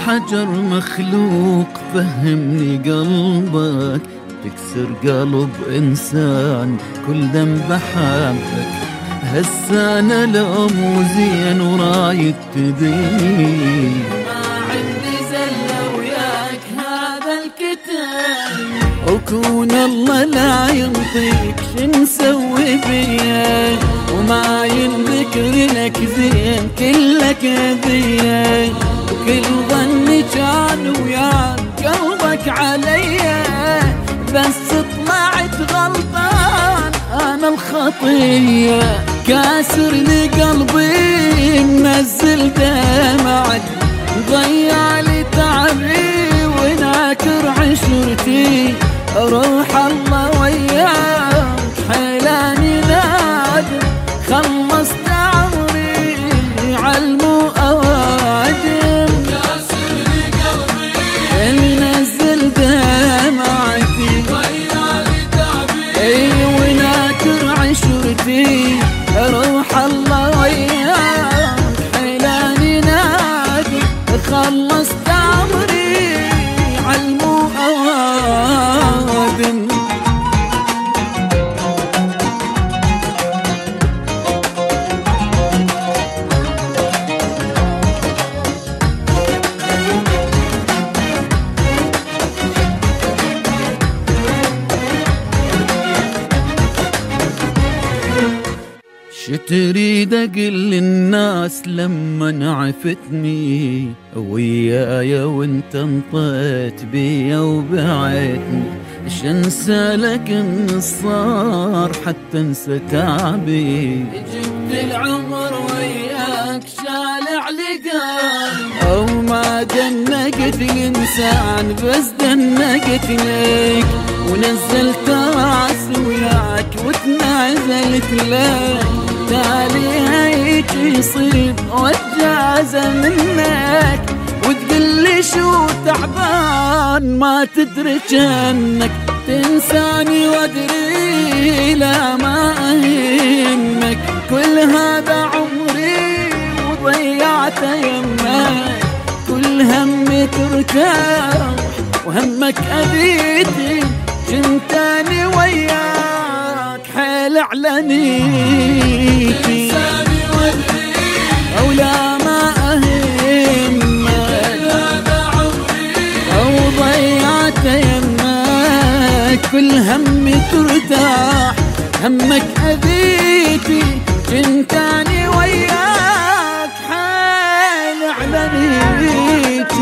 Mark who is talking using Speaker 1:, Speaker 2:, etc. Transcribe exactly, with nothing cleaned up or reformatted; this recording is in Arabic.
Speaker 1: الحجر مخلوق فهمني قلبك، تكسر قلب إنسان كل ذنب حبك. هسه أنا لو مو زين ورايد تبين،
Speaker 2: ما عندي زلة وياك هذا الكتاب،
Speaker 1: وكون الله لا ينطيك شنسوي بيه، وما ينذكر لك زين كلك ذيه، وكل ظني كان وياك قلبك عليا، بس طلعت غلطان أنا الخطية. كاسر لقلبي منزل دمعك، ضيع لي تعبي وناكر عشرتي، روح الله وياك حيلاني نادم، خلصت عمري علمو أوادم.
Speaker 2: كاسر لقلبي
Speaker 1: منزل دمعتي،
Speaker 2: ضيع لي تعبي
Speaker 1: اي وناكر عشرتي، روح الله وياك حيلاني نادم، خلصت عمري علمو أوادم. شتريد اقل للناس لما عفتني ويايا وانت انطيت بيا وبعدني، شنسى لك ان صار حتى انسى تعبي.
Speaker 2: جبت العمر وياك شالع لقلبي،
Speaker 1: او ما دنقت الانسان بس دنقت لك، ونزلت راسي وياك وتنازلت لك، تالي هيك يصيب واتجازى منك، وتقلي شو تعبان ما تدري جنك، تنساني وادري لا ما اهمك، كل هذا عمري وضيعته يمك، كل همي ترتاح وهمك أبيتي، جنتاني وياك حيل علنيتي،
Speaker 2: تنساني وادري
Speaker 1: أو لا ما أهمك،
Speaker 2: هذا عمري
Speaker 1: أو ضيعت يمك، كل همي ترتاح همك أبيتي، جنتاني وياك حيل علنيتي.